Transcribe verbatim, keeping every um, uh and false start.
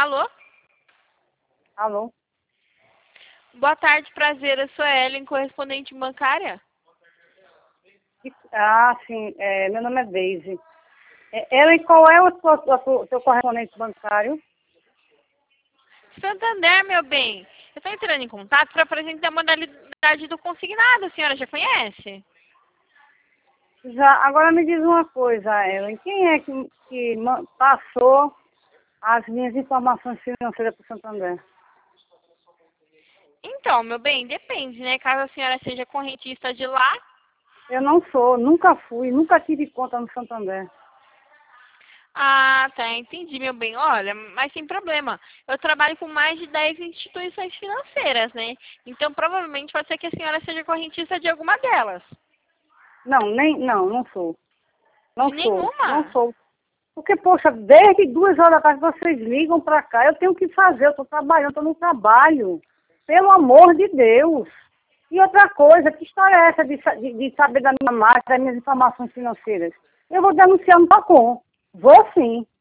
Alô? Alô? Boa tarde, prazer. Eu sou a Ellen, correspondente bancária. Ah, sim. É, meu nome é Deise. É, Ellen, qual é o seu, o seu correspondente bancário? Santander, meu bem. Eu estou entrando em contato para apresentar a modalidade do consignado. A senhora já conhece? Já, agora me diz uma coisa, Ellen. Quem é que, que ma- passou as minhas informações financeiras para o Santander? Então, meu bem, depende, né? Caso a senhora seja correntista de lá. Eu não sou, nunca fui, nunca tive conta no Santander. Ah, tá, entendi, meu bem. Olha, mas sem problema. Eu trabalho com mais de dez instituições financeiras, né? Então, provavelmente pode ser que a senhora seja correntista de alguma delas. Não, nem, não, não sou. Não De sou, não nenhuma? sou. Porque, poxa, desde duas horas da tarde vocês ligam para cá, eu tenho que fazer, eu estou trabalhando, estou no trabalho. Pelo amor de Deus. E outra coisa, que história é essa de, sa- de, de saber da minha marca, das minhas informações financeiras? Eu vou denunciar no PACOM. Vou sim.